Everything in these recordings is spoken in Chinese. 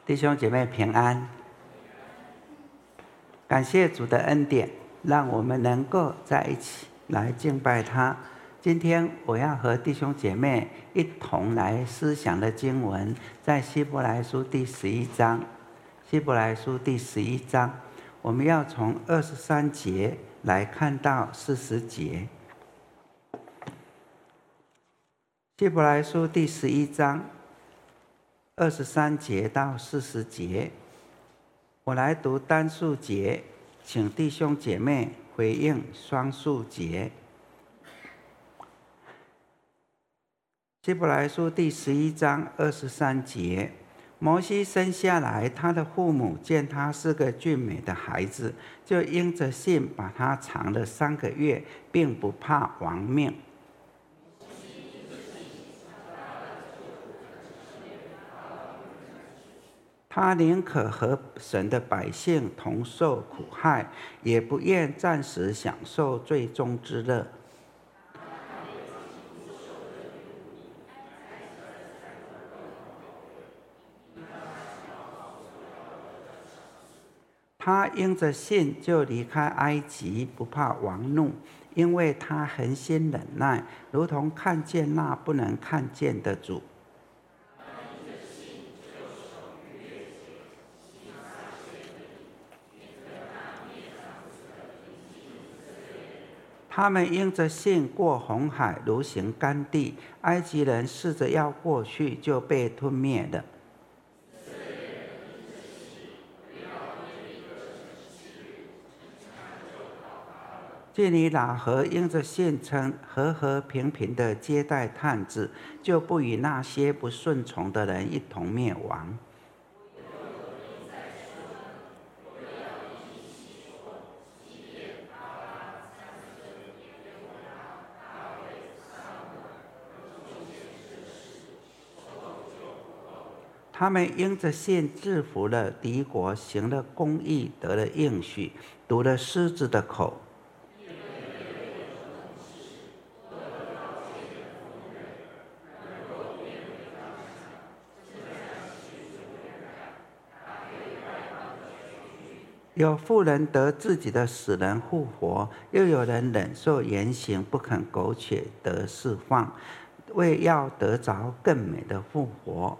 弟兄姐妹平安，感谢主的恩典，让我们能够在一起来敬拜他。今天我要和弟兄姐妹一同来思想的经文，在希伯来书第11章。希伯来书第11章，我们要从23节来看到40节。希伯来书第11章23节到40节，我来读单数节，请弟兄姐妹回应双数节。希伯来书第11章23节，摩西生下来，他的父母见他是个俊美的孩子，就因着信把他藏了3个月，并不怕亡命。他宁可和神的百姓同受苦害，也不愿暂时享受罪中之乐。他因着信就离开埃及，不怕王怒，因为他恒心忍耐，如同看见那不能看见的主。他们因着信过红海，如行干地，埃及人试着要过去，就被吞灭了。基尼拉和因着信称和和平平的接待探子，就不与那些不顺从的人一同灭亡。他们因着信制服了敌国，行了公义，得了应许，堵了狮子的口。有妇人得自己的死人复活，又有人忍受严刑，不肯苟且得释放，为要得着更美的复活。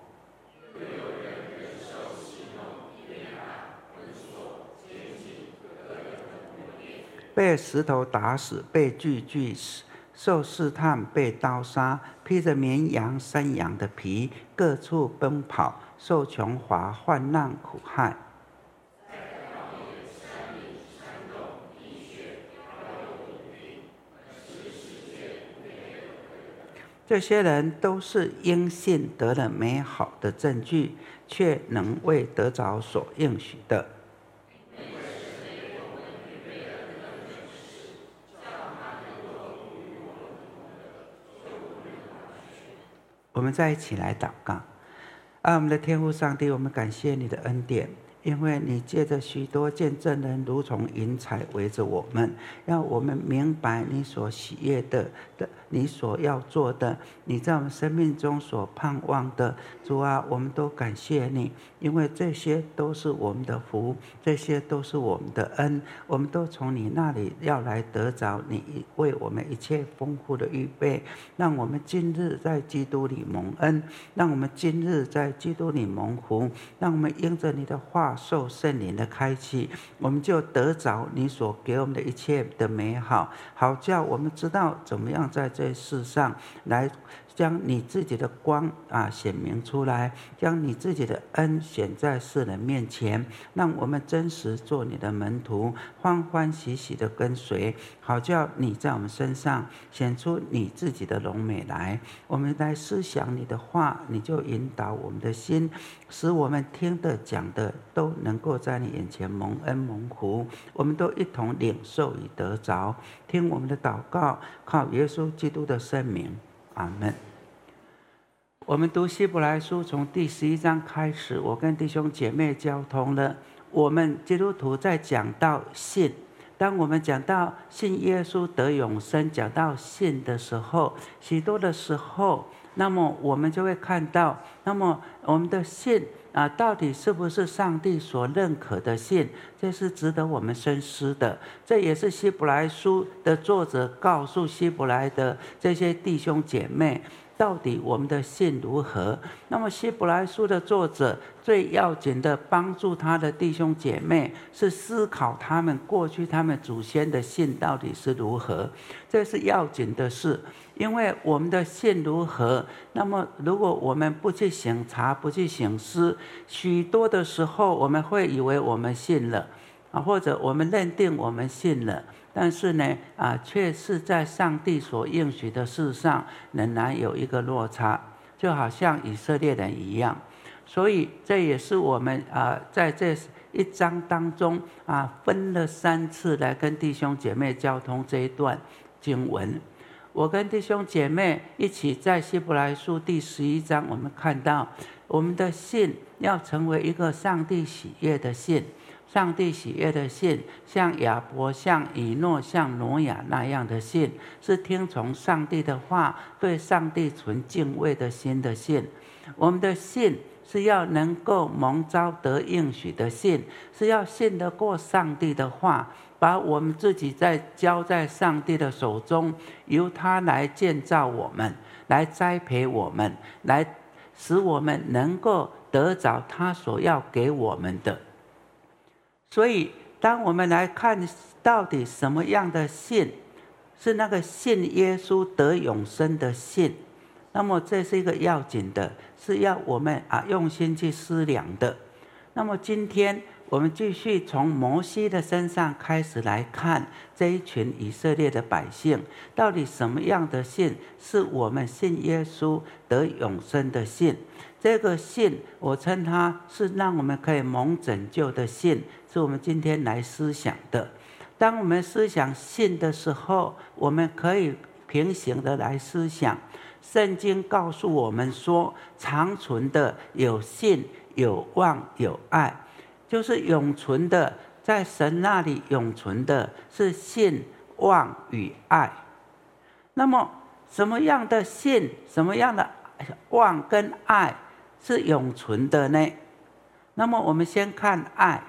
被石头打死，被锯死，受试探，被刀杀，披着绵羊、山羊的皮，各处奔跑，受穷乏、患难、苦害。这些人都是因信得了美好的证据，却能为得着所应许的。我们再一起来祷告。我们的天父上帝，我们感谢你的恩典，因为你借着许多见证人如同云彩围着我们，让我们明白你所喜悦的，你所要做的，你在我们生命中所盼望的。主啊，我们都感谢你，因为这些都是我们的福，这些都是我们的恩，我们都从你那里要来得着你为我们一切丰富的预备。让我们今日在基督里蒙恩，让我们今日在基督里蒙福，让我们因着你的话受圣灵的开启，我们就得着你所给我们的一切的美好，好叫我们知道怎么样在这世上来将你自己的光显明出来，将你自己的恩显在世人面前，让我们真实做你的门徒，欢欢喜喜的跟随，好叫你在我们身上显出你自己的荣美来。我们来思想你的话，你就引导我们的心，使我们听的讲的都能够在你眼前蒙恩蒙福，我们都一同领受与得着。听我们的祷告，靠耶稣基督的圣名，阿们。我们读希伯来书从第11章开始，我跟弟兄姐妹交通了。我们基督徒在讲到信，当我们讲到信耶稣得永生，讲到信的时候，许多的时候那么我们就会看到，那么我们的信到底是不是上帝所认可的信，这是值得我们深思的。这也是希伯来书的作者告诉希伯来的这些弟兄姐妹，到底我们的信如何。那么希伯来书的作者最要紧的帮助他的弟兄姐妹，是思考他们过去他们祖先的信到底是如何，这是要紧的事。因为我们的信如何，那么如果我们不去省察，不去省思，许多的时候我们会以为我们信了或者我们认定我们信了，但是呢却是在上帝所应许的事上仍然有一个落差，就好像以色列人一样。所以这也是我们在这一章当中分了3次来跟弟兄姐妹交通这一段经文。我跟弟兄姐妹一起在希伯来书第11章，我们看到我们的信要成为一个上帝喜悦的信。上帝喜悦的信，像亚伯、像以诺、像挪亚那样的信，是听从上帝的话，对上帝存敬畏的心的信。我们的信是要能够蒙召得应许的信，是要信得过上帝的话，把我们自己交在上帝的手中，由他来建造我们，来栽培我们，来使我们能够得着他所要给我们的。所以当我们来看到底什么样的信是那个信耶稣得永生的信，那么这是一个要紧的，是要我们用心去思量的。那么今天我们继续从摩西的身上开始来看这一群以色列的百姓，到底什么样的信是我们信耶稣得永生的信。这个信我称它是让我们可以蒙拯救的信，是我们今天来思想的。当我们思想信的时候，我们可以平行的来思想，圣经告诉我们说，长存的有信、有望、有爱，就是永存的，在神那里永存的是信、望与爱。那么什么样的信、什么样的望跟爱是永存的呢？那么我们先看爱，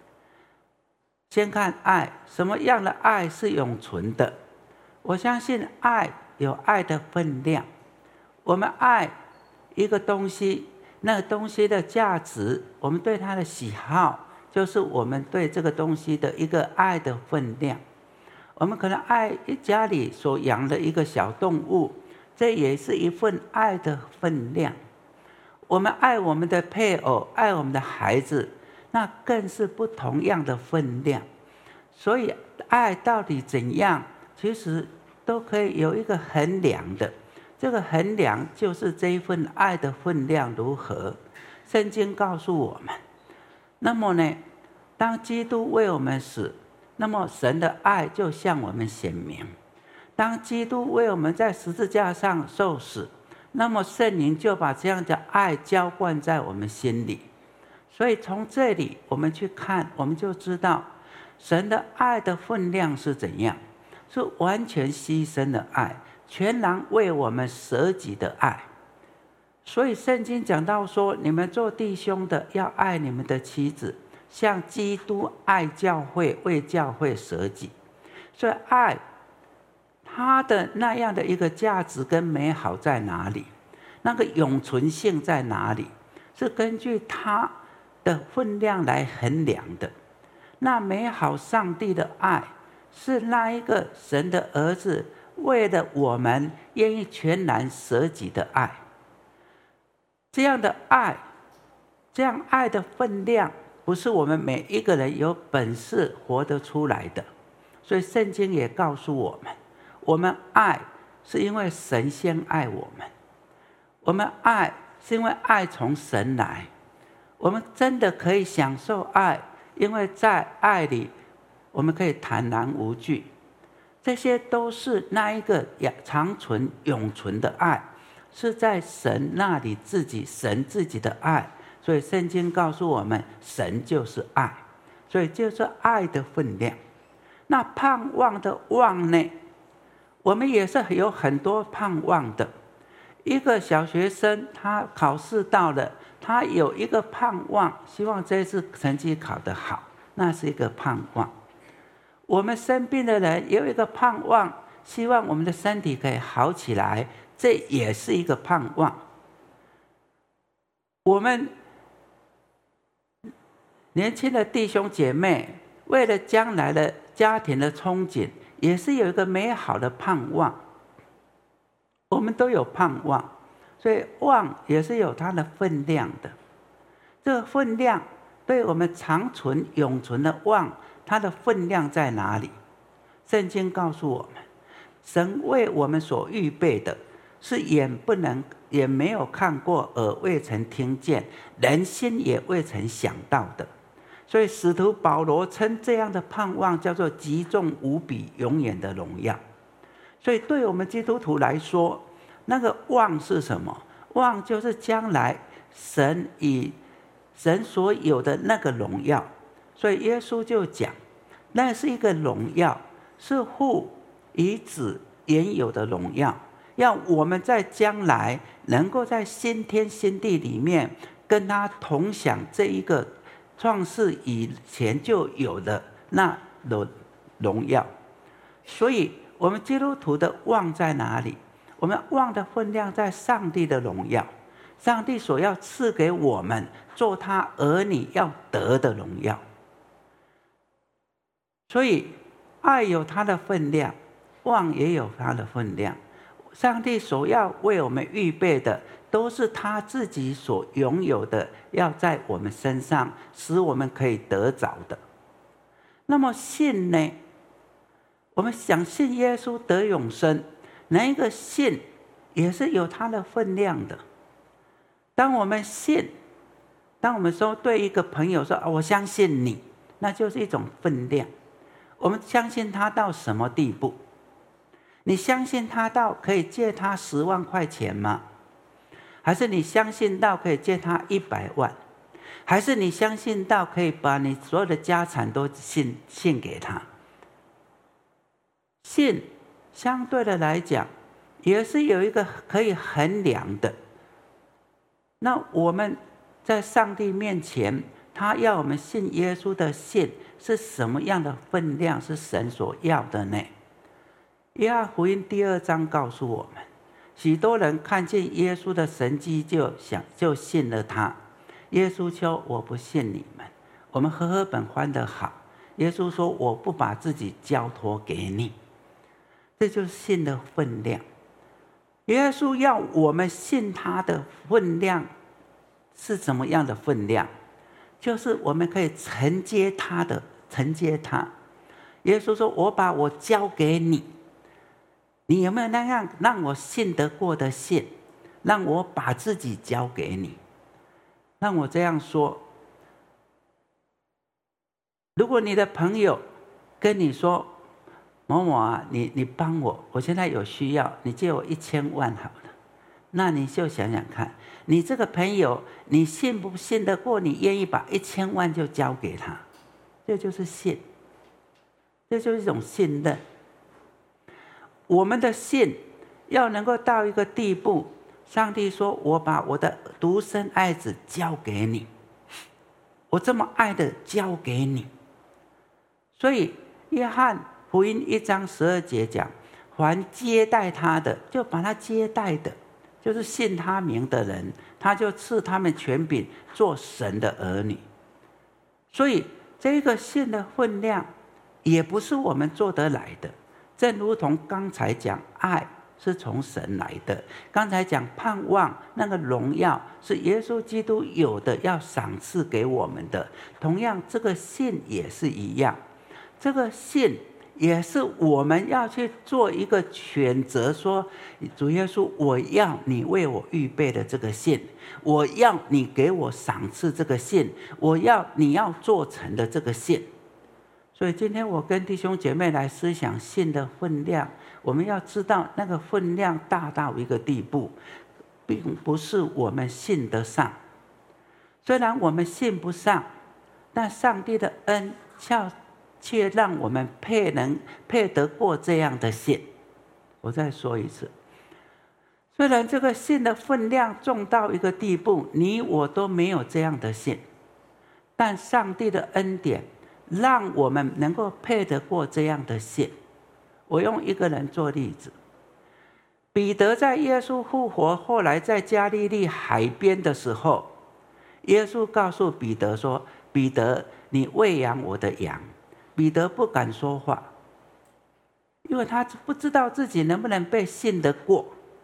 什么样的爱是永存的？我相信爱有爱的分量。我们爱一个东西，那个东西的价值，我们对它的喜好，就是我们对这个东西的一个爱的分量。我们可能爱家里所养的一个小动物，这也是一份爱的分量。我们爱我们的配偶，爱我们的孩子，那更是不同样的分量。所以爱到底怎样，其实都可以有一个衡量的。这个衡量就是这一份爱的分量如何。圣经告诉我们，那么呢，当基督为我们死，那么神的爱就向我们显明。当基督为我们在十字架上受死，那么圣灵就把这样的爱浇灌在我们心里。所以从这里我们去看，我们就知道神的爱的分量是怎样，是完全牺牲的爱，全然为我们舍己的爱。所以圣经讲到说，你们做弟兄的要爱你们的妻子，像基督爱教会，为教会舍己。所以爱它的那样的一个价值跟美好在哪里？那个永存性在哪里？是根据它的分量来衡量的。那美好上帝的爱，是那一个神的儿子为了我们愿意全然舍己的爱。这样的爱，这样爱的分量，不是我们每一个人有本事活得出来的。所以圣经也告诉我们，我们爱是因为神先爱我们，我们爱是因为爱从神来。我们真的可以享受爱，因为在爱里我们可以坦然无惧。这些都是那一个长存永存的爱，是在神那里神自己的爱。所以圣经告诉我们，神就是爱，所以就是爱的分量。那盼望的望呢？我们也是有很多盼望的， 一个小学生他考试到了，他有一个盼望，希望这次成绩考得好，那是一个盼望。我们生病的人也有一个盼望，希望我们的身体可以好起来，这也是一个盼望。我们年轻的弟兄姐妹为了将来的家庭的憧憬，也是有一个美好的盼望。我们都有盼望，所以望也是有它的分量的。这个分量对我们长存永存的望，它的分量在哪里？圣经告诉我们，神为我们所预备的是眼不能也没有看过，耳未曾听见，人心也未曾想到的。所以使徒保罗称这样的盼望叫做极重无比永远的荣耀。所以对我们基督徒来说，那个望是什么？望就是将来神以神所有的那个荣耀。所以耶稣就讲，那是一个荣耀，是父以子原有的荣耀，要我们在将来能够在新天新地里面跟他同享这一个创世以前就有的那荣耀。所以我们基督徒的望在哪里？我们望的分量在上帝的荣耀，上帝所要赐给我们做他儿女要得的荣耀。所以爱有它的分量，望也有它的分量。上帝所要为我们预备的，都是他自己所拥有的，要在我们身上使我们可以得着的。那么信呢？我们想信耶稣得永生，那一个信也是有它的分量的。当我们信，当我们说对一个朋友说我相信你，那就是一种分量。我们相信他到什么地步？你相信他到可以借他10万块钱吗？还是你相信到可以借他100万？还是你相信到可以把你所有的家产都信给他？信相对的来讲，也是有一个可以衡量的。那我们在上帝面前，他要我们信耶稣的信是什么样的分量？是神所要的呢？约翰福音第2章告诉我们，许多人看见耶稣的神迹就信了他。耶稣说我不信你们，我们和合本翻得好，耶稣说我不把自己交托给你。这就是信的分量。耶稣要我们信他的分量是怎么样的分量？就是我们可以承接他。耶稣说我把我交给你，你有没有那样让我信得过的信？让我把自己交给你。让我这样说，如果你的朋友跟你说某某啊，你帮我，我现在有需要，你借我1000万好了。那你就想想看，你这个朋友，你信不信得过？你愿意把1000万就交给他？这就是信，这就是一种信任。我们的信要能够到一个地步，上帝说我把我的独生爱子交给你，我这么爱的交给你。所以约翰福音1章12节讲，凡接待他的，就把他接待的，就是信他名的人，他就赐他们权柄做神的儿女。所以这个信的分量也不是我们做得来的，正如同刚才讲爱是从神来的，刚才讲盼望那个荣耀是耶稣基督有的，要赏赐给我们的。同样这个信也是一样，这个信也是我们要去做一个选择，说主耶稣，我要你为我预备的这个信，我要你给我赏赐这个信，我要你要做成的这个信。所以今天我跟弟兄姐妹来思想信的分量，我们要知道那个分量大到一个地步，并不是我们信得上。虽然我们信不上，但上帝的恩却让我们配得过这样的信。我再说一次， 虽然这个信的分量重到一个地步，你我都没有这样的信，但上帝的恩典让我们能够配得过这样的信。我用一个人做例子，彼得在耶稣复活，后来在加利利海边的时候，耶稣告诉彼得说：彼得，你喂养我的羊。彼得不敢说话，因为他不知道自己能不能被信得过。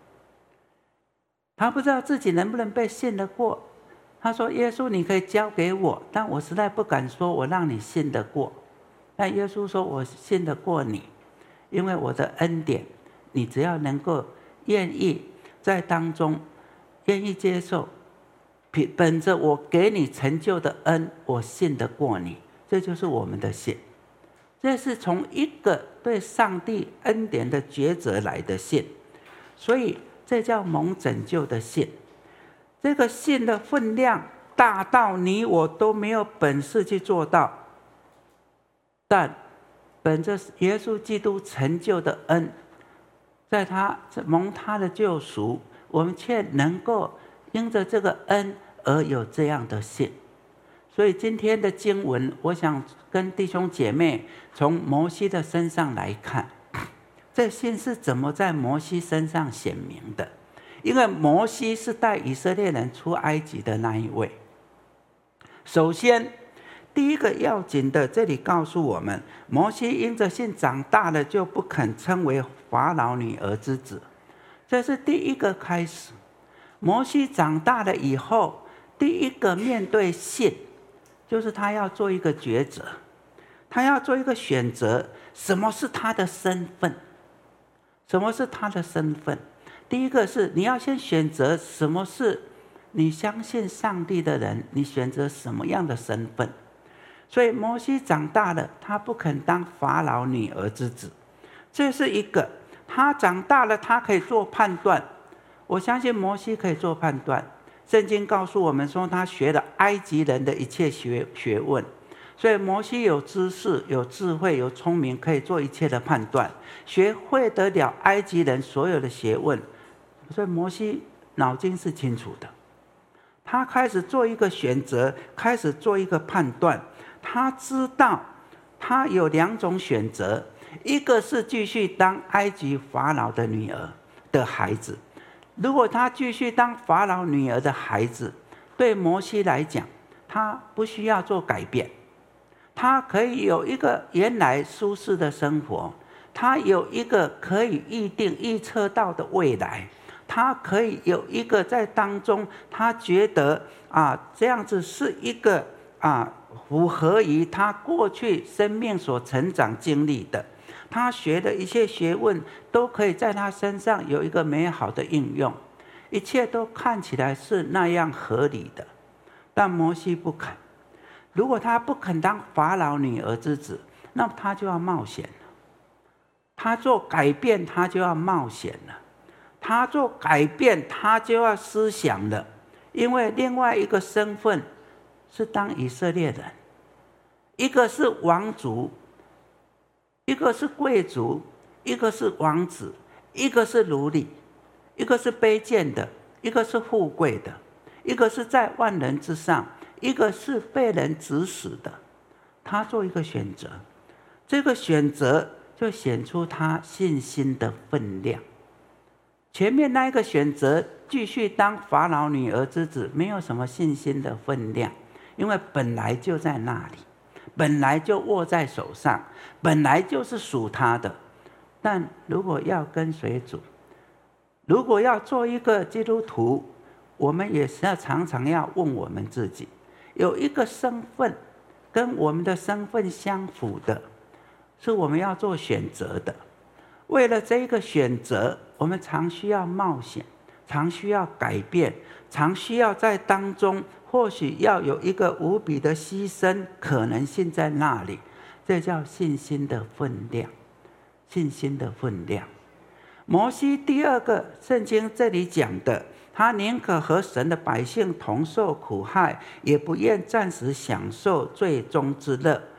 他不知道自己能不能被信得过。他说：耶稣，你可以交给我，但我实在不敢说我让你信得过。但耶稣说：我信得过你，因为我的恩典，你只要能够愿意在当中愿意接受，本着我给你成就的恩，我信得过你。这就是我们的信，这是从一个对上帝恩典的抉择来的信，所以这叫蒙拯救的信。这个信的分量大到你我都没有本事去做到，但本着耶稣基督成就的恩，在他蒙他的救赎，我们却能够因着这个恩而有这样的信。所以今天的经文，我想跟弟兄姐妹从摩西的身上来看，这信是怎么在摩西身上显明的。因为摩西是带以色列人出埃及的那一位。首先第一个要紧的，这里告诉我们，摩西因着信长大了，就不肯称为法老女儿之子，这是第一个开始。摩西长大了以后，第一个面对信，就是他要做一个抉择，他要做一个选择，什么是他的身份？什么是他的身份？第一个是你要先选择什么是你相信上帝的人，你选择什么样的身份。所以摩西长大了，他不肯当法老女儿之子，这是一个。他长大了，他可以做判断，我相信摩西可以做判断。圣经告诉我们说，他学了埃及人的一切学问，所以摩西有知识、有智慧、有聪明，可以做一切的判断，学会得了埃及人所有的学问。所以摩西脑筋是清楚的，他开始做一个选择，开始做一个判断。他知道他有两种选择，一个是继续当埃及法老的女儿的孩子。如果他继续当法老女儿的孩子，对摩西来讲，他不需要做改变，他可以有一个原来舒适的生活，他有一个可以预测到的未来，他可以有一个在当中，他觉得这样子是一个符合于他过去生命所成长经历的。他学的一切学问都可以在他身上有一个美好的应用，一切都看起来是那样合理的。但摩西不肯，如果他不肯当法老女儿之子，那他就要冒险了。他做改变，他就要冒险了。他做改变，他就要思想了。因为另外一个身份是当以色列人，一个是王族，一个是贵族，一个是王子，一个是奴隶，一个是卑贱的，一个是富贵的，一个是在万人之上，一个是被人指使的。他做一个选择，这个选择就显出他信心的分量。前面那一个选择继续当法老女儿之子，没有什么信心的分量，因为本来就在那里，本来就握在手上，本来就是属他的。但如果要跟随主，如果要做一个基督徒，我们也是要常常要问我们自己，有一个身份跟我们的身份相符的，是我们要做选择的。为了这个选择，我们常需要冒险，常需要改变，常需要在当中或许要有一个无比的牺牲可能性在那里。这叫信心的分量，信心的分量。摩西第二个圣经这里讲的，他宁可和神的百姓同受苦害，也不愿暂时享受最终之乐。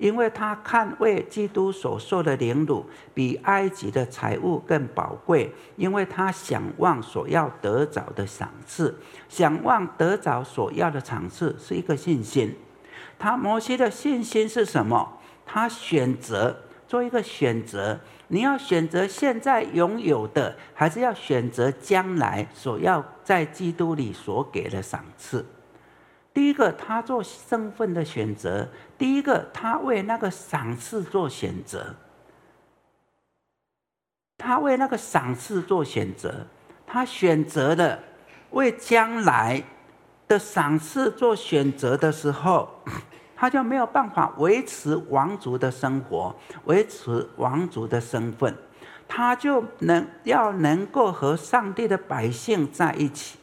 因为他看为基督所受的凌辱比埃及的财物更宝贵，因为他想望所要得着的赏赐。想望得着所要的赏赐是一个信心。摩西的信心是什么？他选择做一个选择，你要选择现在拥有的，还是要选择将来所要在基督里所给的赏赐？第一个，他做身份的选择；第一个，他为那个赏赐做选择。他为那个赏赐做选择，他选择了为将来的赏赐做选择的时候，他就没有办法维持王族的生活，维持王族的身份，他就要能够和上帝的百姓在一起。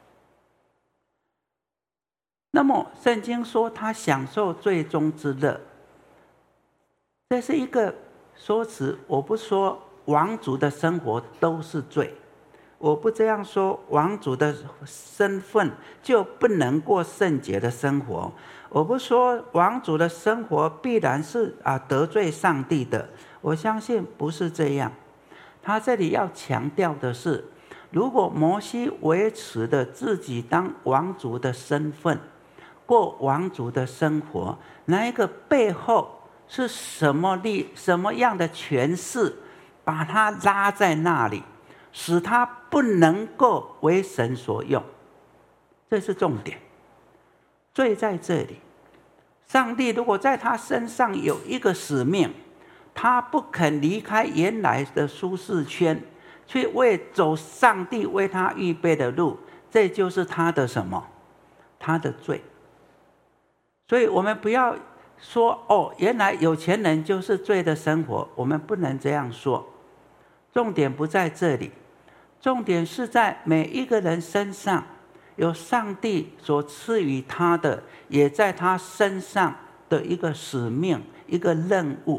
那么圣经说他享受罪中之乐，这是一个说辞。我不说王族的生活都是罪，我不这样说王族的身份就不能过圣洁的生活，我不说王族的生活必然是得罪上帝的，我相信不是这样。他这里要强调的是，如果摩西维持的自己当王族的身份，过王族的生活，那一个背后是什么样的权势把他拉在那里，使他不能够为神所用？这是重点。罪在这里，上帝如果在他身上有一个使命，他不肯离开原来的舒适圈，去走上帝为他预备的路，这就是他的什么？他的罪。所以我们不要说原来有钱人就是罪的生活，我们不能这样说。重点不在这里，重点是在每一个人身上有上帝所赐予他的，也在他身上的一个使命，一个任务。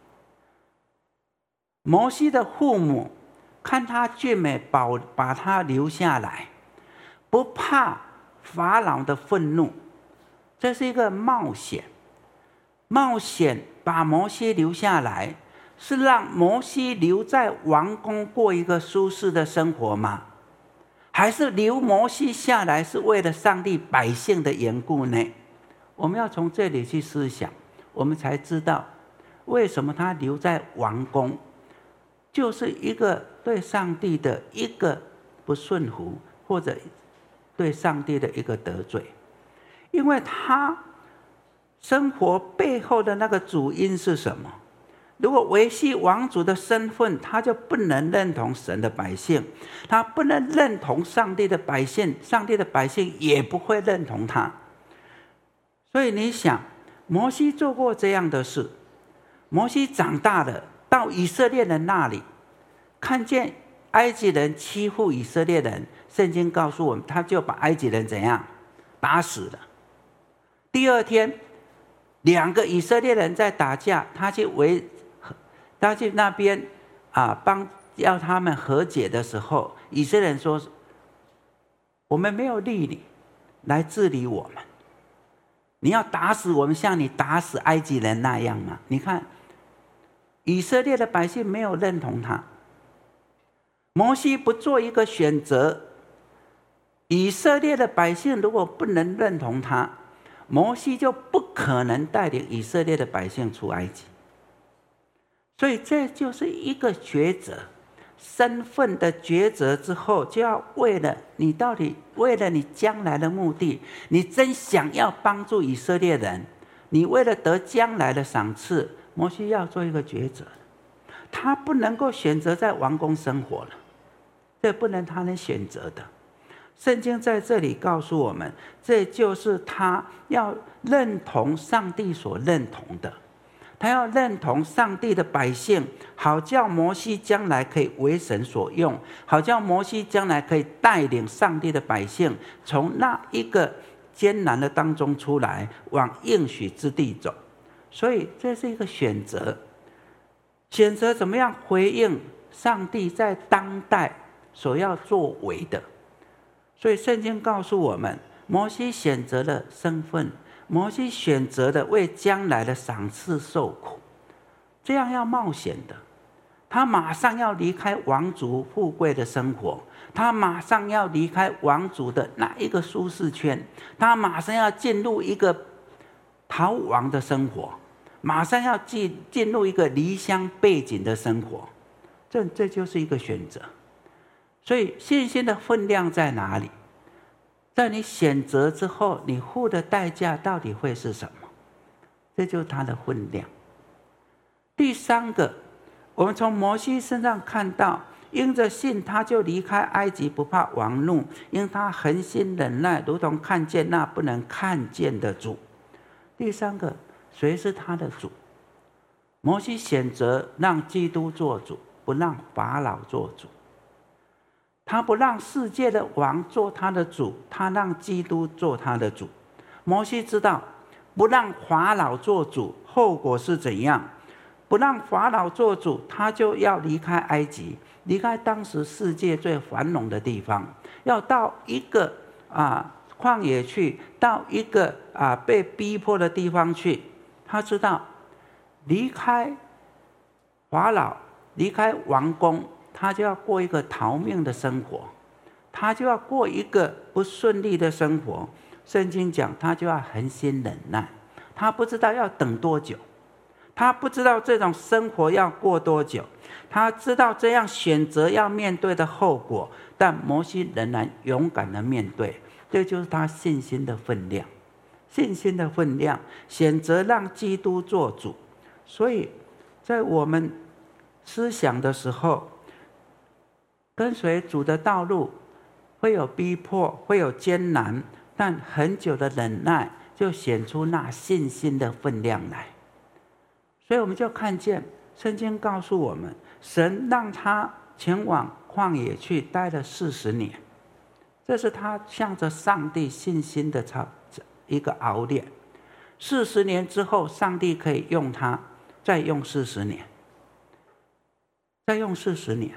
摩西的父母看他俊美，把他留下来，不怕法老的愤怒，这是一个冒险把摩西留下来，是让摩西留在王宫过一个舒适的生活吗？还是留摩西下来是为了上帝百姓的缘故呢？我们要从这里去思想，我们才知道为什么他留在王宫，就是一个对上帝的一个不顺服，或者对上帝的一个得罪。因为他生活背后的那个主因是什么？如果维系王族的身份，他就不能认同神的百姓，他不能认同上帝的百姓，上帝的百姓也不会认同他。所以你想，摩西做过这样的事，摩西长大了，到以色列人那里，看见埃及人欺负以色列人，圣经告诉我们，他就把埃及人怎样？打死了。第二天2个以色列人在打架，他去那边要他们和解的时候，以色列人说，我们没有力量来治理我们，你要打死我们，像你打死埃及人那样吗？你看以色列的百姓没有认同他，摩西不做一个选择，以色列的百姓如果不能认同他，摩西就不可能带领以色列的百姓出埃及。所以这就是一个抉择，身份的抉择之后，就要为了你将来的目的，你真想要帮助以色列人，你为了得将来的赏赐，摩西要做一个抉择。他不能够选择在王宫生活了，这不能他能选择的。圣经在这里告诉我们，这就是他要认同上帝所认同的，他要认同上帝的百姓，好叫摩西将来可以为神所用，好叫摩西将来可以带领上帝的百姓从那一个艰难的当中出来，往应许之地走。所以这是一个选择，选择怎么样回应上帝在当代所要作为的。所以圣经告诉我们，摩西选择了身份， 摩西选择的为将来的赏赐受苦，这样要冒险的。他马上要离开王族富贵的生活，他马上要离开王族的哪一个舒适圈，他马上要进入一个逃亡的生活，马上要进入一个离乡背井的生活。这就是一个选择。所以信心的分量在哪里？在你选择之后，你付的代价到底会是什么？这就是它的分量。第三个，我们从摩西身上看到，因着信他就离开埃及，不怕王怒，因他恒心忍耐，如同看见那不能看见的主。第三个，谁是他的主？摩西选择让基督做主，不让法老做主。他不让世界的王做他的主，他让基督做他的主。摩西知道不让法老做主后果是怎样，不让法老做主，他就要离开埃及，离开当时世界最繁荣的地方，要到一个旷野去，到一个被逼迫的地方去。他知道离开法老，离开王宫，他就要过一个逃命的生活，他就要过一个不顺利的生活。圣经讲他就要恒心忍耐，他不知道要等多久，他不知道这种生活要过多久，他知道这样选择要面对的后果，但摩西仍然勇敢的面对。这就是他信心的分量，信心的分量，选择让基督做主。所以在我们思想的时候，跟随主的道路会有逼迫，会有艰难，但很久的忍耐就显出那信心的分量来。所以我们就看见圣经告诉我们，神让他前往旷野去待了40年，这是他向着上帝信心的一个熬炼。40年之后，上帝可以用他再用40年，再用40年。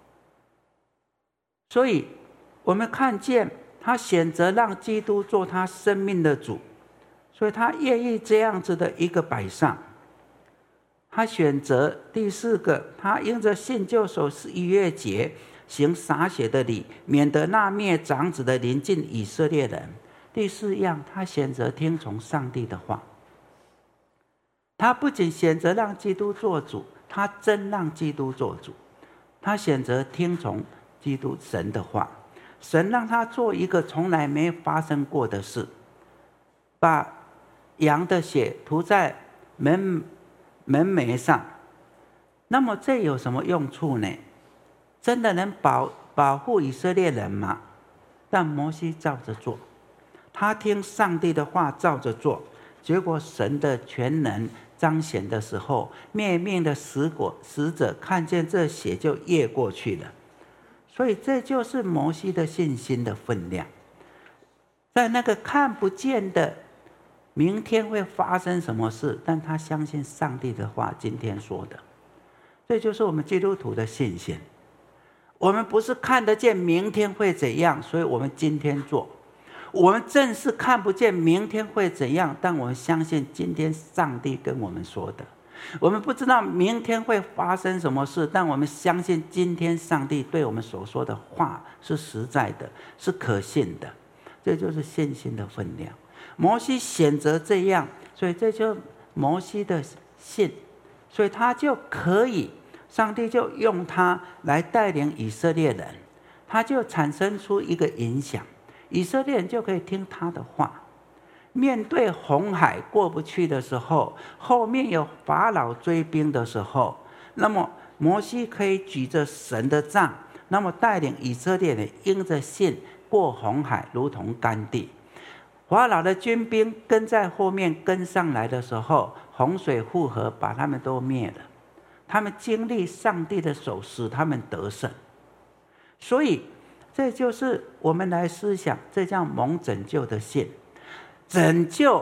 所以我们看见他选择让基督做他生命的主，所以他愿意这样子的一个摆上。他选择第4个，他因着信就守逾越节，行洒血的礼，免得那灭长子的临近以色列人。第4样，他选择听从上帝的话。他不仅选择让基督做主，他真让基督做主。他选择听从基督神的话，神让他做一个从来没发生过的事，把羊的血涂在门楣上。那么这有什么用处呢？真的能保护以色列人吗？但摩西照着做，他听上帝的话照着做，结果神的全能彰显的时候，灭命的使者看见这血就越过去了。所以这就是摩西的信心的分量，在那个看不见的明天会发生什么事，但他相信上帝的话今天说的。这就是我们基督徒的信心。我们不是看得见明天会怎样，所以我们今天做。我们正是看不见明天会怎样，但我们相信今天上帝跟我们说的。我们不知道明天会发生什么事，但我们相信今天上帝对我们所说的话是实在的，是可信的。这就是信心的分量。摩西选择这样，所以这就是摩西的信，所以他就可以，上帝就用他来带领以色列人，他就产生出一个影响，以色列人就可以听他的话。面对红海过不去的时候，后面有法老追兵的时候，那么摩西可以举着神的杖，那么带领以色列人因着信过红海，如同干地。法老的军兵跟在后面跟上来的时候，洪水复合，把他们都灭了。他们经历上帝的手，使他们得胜。所以这就是我们来思想，这叫蒙拯救的信。拯救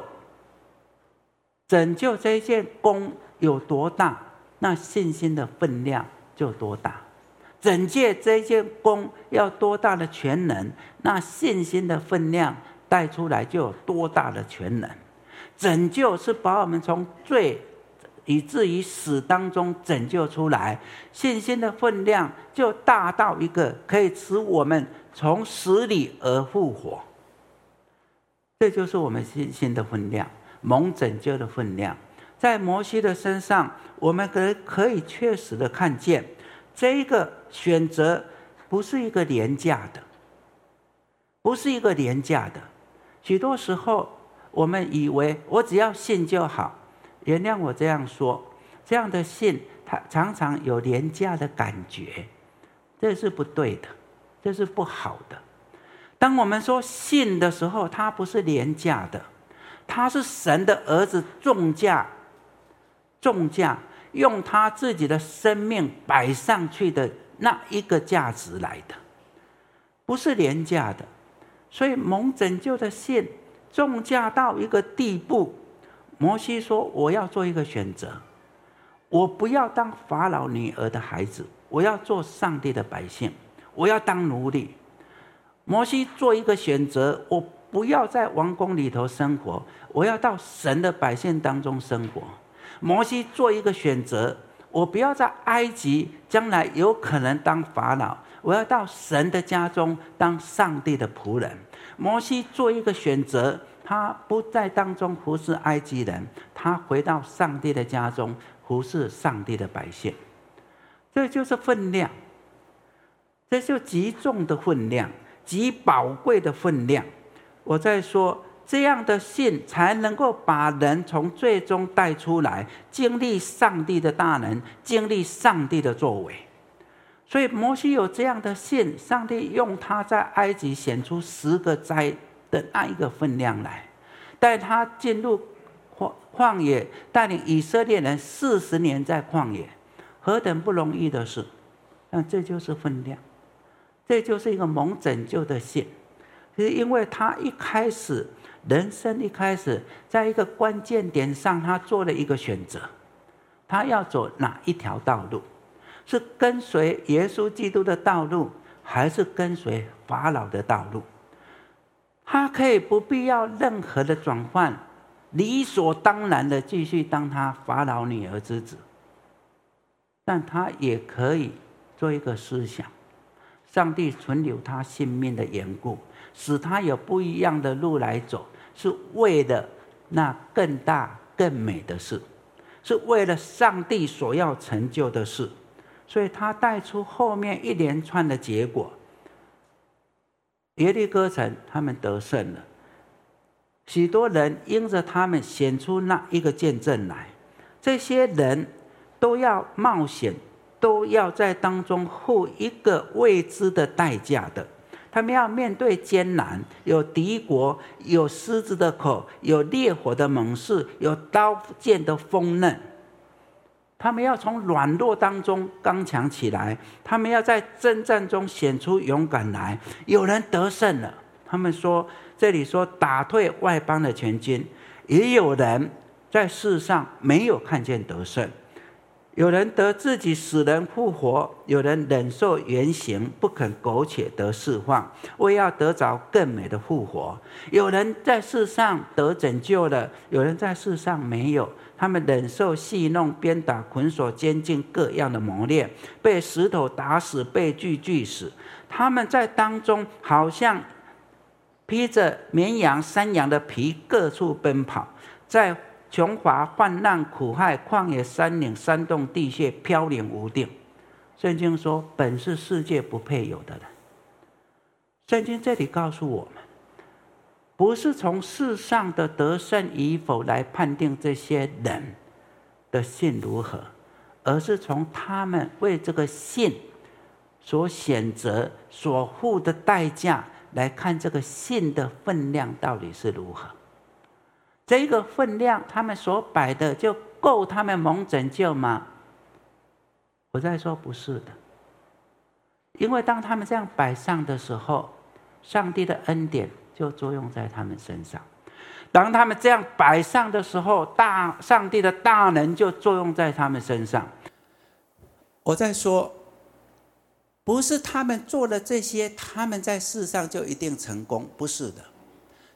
这件功有多大，那信心的分量就多大。拯救这件功要多大的全能，那信心的分量带出来就有多大的全能。 拯救是把我们从罪以至于死当中拯救出来，信心的分量就大到一个可以使我们从死里而复活。这就是我们信心的分量，蒙拯救的分量。在摩西的身上，我们可以确实的看见，这一个选择不是一个廉价的，不是一个廉价的。许多时候我们以为我只要信就好，原谅我这样说，这样的信它常常有廉价的感觉，这是不对的，这是不好的。当我们说信的时候，它不是廉价的，它是神的儿子重价用他自己的生命摆上去的那一个价值来的，不是廉价的。所以蒙拯救的信重价到一个地步，摩西说我要做一个选择，我不要当法老女儿的孩子，我要做上帝的百姓，我要当奴隶。摩西做一个选择，我不要在王宫里头生活，我要到神的百姓当中生活。摩西做一个选择，我不要在埃及将来有可能当法老，我要到神的家中当上帝的仆人。摩西做一个选择，他不在当中服侍埃及人，他回到上帝的家中服侍上帝的百姓。这就是分量，这就极重的分量，极宝贵的分量。我在说这样的信才能够把人从罪中带出来，经历上帝的大能，经历上帝的作为。所以摩西有这样的信，上帝用他在埃及显出10个灾的那一个分量来，带他进入旷野，带领以色列人40年在旷野，何等不容易的事。这就是分量，这就是一个蒙拯救的信。是因为他一开始人生一开始在一个关键点上，他做了一个选择，他要走哪一条道路，是跟随耶稣基督的道路，还是跟随法老的道路。他可以不必要任何的转换，理所当然的继续当他法老女儿之子，但他也可以做一个思想，上帝存留他性命的缘故，使他有不一样的路来走，是为了那更大更美的事，是为了上帝所要成就的事。所以他带出后面一连串的结果。耶利哥城他们得胜了，许多人因着他们显出那一个见证来，这些人都要冒险，都要在当中付一个未知的代价的。他们要面对艰难，有敌国，有狮子的口，有烈火的猛士，有刀剑的锋刃。他们要从软弱当中刚强起来，他们要在征战中显出勇敢来。有人得胜了，他们说，这里说打退外邦的全军，也有人在世上没有看见得胜。有人得自己死人复活，有人忍受原形，不肯苟且得释放，为要得着更美的复活。有人在世上得拯救了，有人在世上没有。他们忍受戏弄、鞭打、捆锁、监禁各样的磨练，被石头打死，被锯死。他们在当中好像披着绵羊、山羊的皮，各处奔跑，在穷乏、患难、苦害、旷野、山岭、山洞、地穴飘零无定。圣经说，本是世界不配有的人。圣经这里告诉我们，不是从世上的得胜与否来判定这些人的信如何，而是从他们为这个信所选择、所付的代价来看这个信的分量到底是如何。这个分量他们所摆的就够他们蒙拯救吗？我在说不是的。因为当他们这样摆上的时候，上帝的恩典就作用在他们身上。当他们这样摆上的时候，上帝的大能就作用在他们身上。我在说，不是他们做了这些，他们在世上就一定成功，不是的。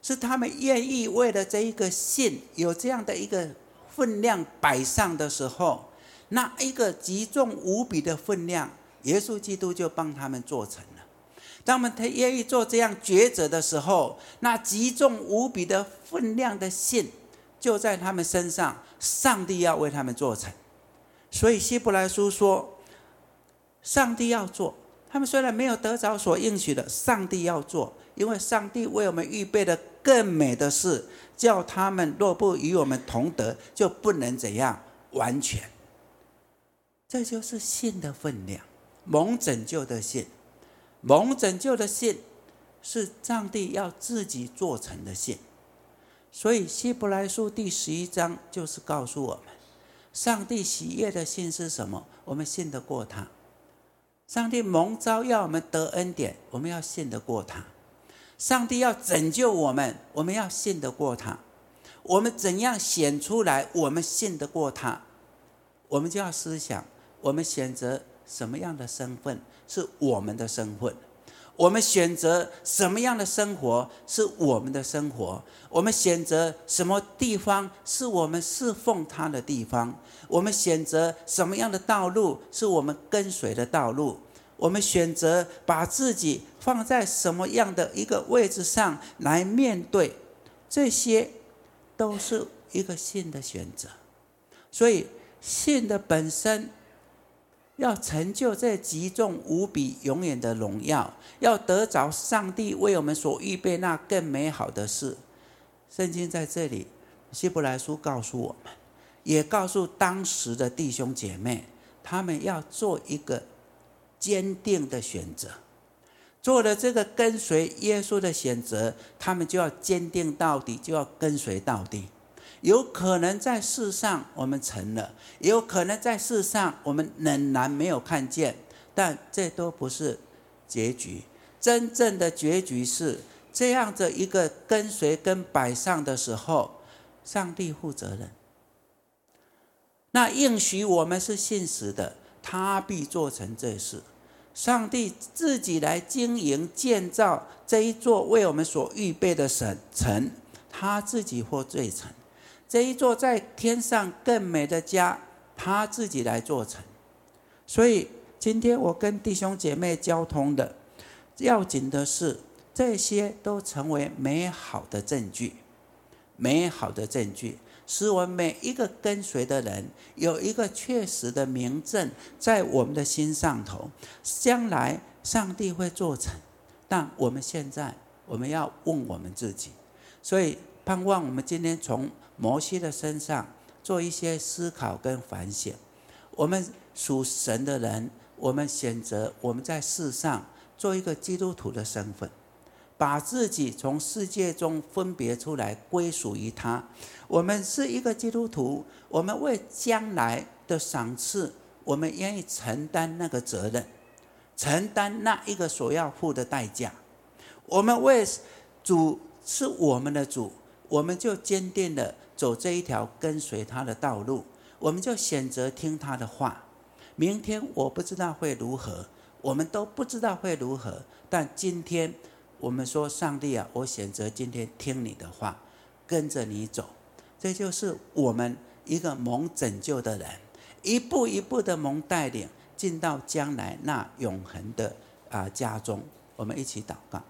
是他们愿意为了这一个信有这样的一个分量摆上的时候，那一个极重无比的分量，耶稣基督就帮他们做成了。当他们愿意做这样抉择的时候，那极重无比的分量的信就在他们身上，上帝要为他们做成。所以希伯来书说，上帝要做，他们虽然没有得着所应许的，上帝要做，因为上帝为我们预备了更美的事，叫他们若不与我们同得，就不能怎样完全。这就是信的分量，蒙拯救的信。蒙拯救的信是上帝要自己做成的信。所以希伯来书第11章就是告诉我们，上帝喜悦的信是什么？我们信得过他。上帝蒙召要我们得恩典，我们要信得过他。上帝要拯救我们，我们要信得过他。我们怎样显出来我们信得过他，我们就要思想，我们选择什么样的身份是我们的身份，我们选择什么样的生活是我们的生活，我们选择什么地方是我们侍奉他的地方，我们选择什么样的道路是我们跟随的道路，我们选择把自己放在什么样的一个位置上来面对，这些都是一个信的选择。所以信的本身要成就这极重无比永远的荣耀，要得着上帝为我们所预备那更美好的事。圣经在这里，希伯来书告诉我们，也告诉当时的弟兄姐妹，他们要做一个坚定的选择。做了这个跟随耶稣的选择，他们就要坚定到底，就要跟随到底。有可能在世上我们成了，也有可能在世上我们仍然没有看见，但这都不是结局。真正的结局是这样的一个跟随跟摆上的时候，上帝负责任。那应许我们是信实的，他必做成这事。上帝自己来经营建造这一座为我们所预备的城，他自己或最成。这一座在天上更美的家，他自己来做成。所以今天我跟弟兄姐妹交通的要紧的是，这些都成为美好的证据，美好的证据使我们每一个跟随的人有一个确实的明证在我们的心上头，将来上帝会做成。但我们现在我们要问我们自己，所以盼望我们今天从摩西的身上做一些思考跟反省。我们属神的人，我们选择我们在世上做一个基督徒的身份，把自己从世界中分别出来，归属于他。我们是一个基督徒，我们为将来的赏赐，我们愿意承担那个责任，承担那一个所要付的代价。我们为主是我们的主，我们就坚定的走这一条跟随他的道路，我们就选择听他的话。明天我不知道会如何，我们都不知道会如何，但今天我们说，上帝啊，我选择今天听你的话，跟着你走。这就是我们一个蒙拯救的人，一步一步的蒙带领，进到将来那永恒的家中。我们一起祷告。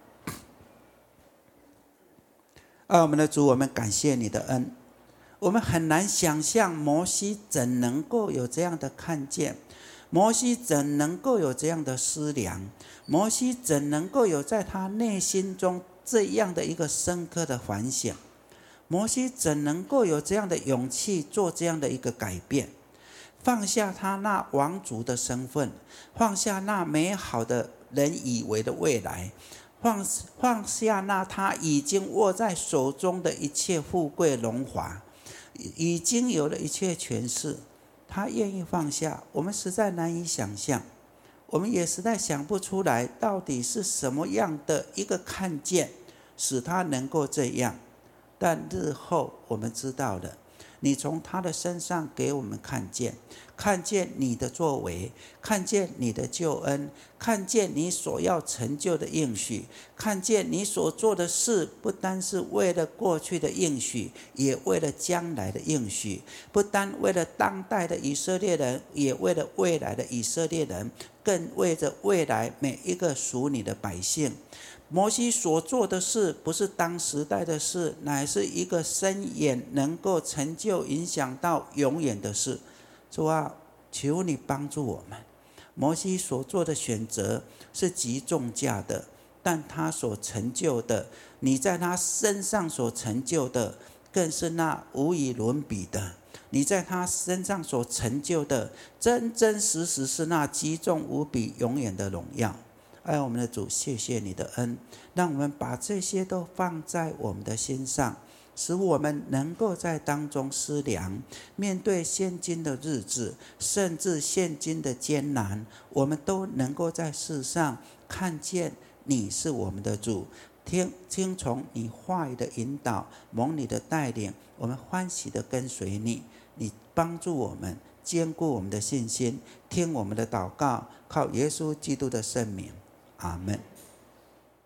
我们的主，我们感谢你的恩。我们很难想象摩西怎能够有这样的看见，摩西怎能够有这样的思量，摩西怎能够有在他内心中这样的一个深刻的反省，摩西怎能够有这样的勇气做这样的一个改变，放下他那王族的身份，放下那美好的人以为的未来，放下那他已经握在手中的一切富贵荣华，已经有了一切权势，他愿意放下。我们实在难以想象，我们也实在想不出来到底是什么样的一个看见使他能够这样。但日后我们知道了， 你从他的身上给我们看见你的作为，看见你的救恩，看见你所要成就的应许，看见你所做的事不单是为了过去的应许，也为了将来的应许，不单为了当代的以色列人，也为了未来的以色列人，更为着未来每一个属你的百姓。摩西所做的事不是当时代的事，乃是一个深远能够成就影响到永远的事。主啊，求你帮助我们。摩西所做的选择是极重价的，但他所成就的，你在他身上所成就的，更是那无以伦比的。你在他身上所成就的，真真实实是那极重无比永远的荣耀。爱我们的主，谢谢你的恩，让我们把这些都放在我们的心上，使我们能够在当中思量，面对现今的日子，甚至现今的艰难，我们都能够在世上看见你是我们的主，听从你话语的引导，蒙你的带领，我们欢喜的跟随你。你帮助我们，坚固我们的信心，听我们的祷告，靠耶稣基督的圣名，阿们。